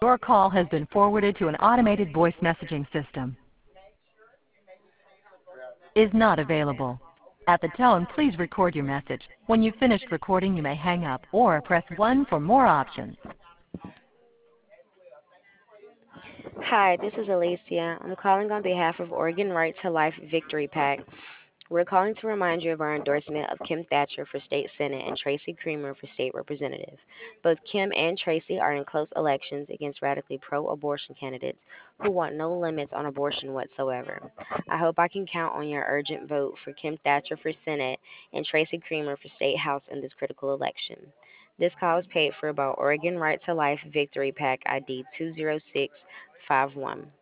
Your call has been forwarded to an automated voice messaging system. Is not available. At the tone, please record your message. When you've finished recording, you may hang up or press 1 for more options. Hi, this is Alicia. I'm calling on behalf of Oregon Right to Life Victory PAC. We're calling to remind you of our endorsement of Kim Thatcher for State Senate and Tracy Creamer for State Representative. Both Kim and Tracy are in close elections against radically pro-abortion candidates who want no limits on abortion whatsoever. I hope I can count on your urgent vote for Kim Thatcher for Senate and Tracy Creamer for State House in this critical election. This call is paid for by Oregon Right to Life Victory PAC ID 20651.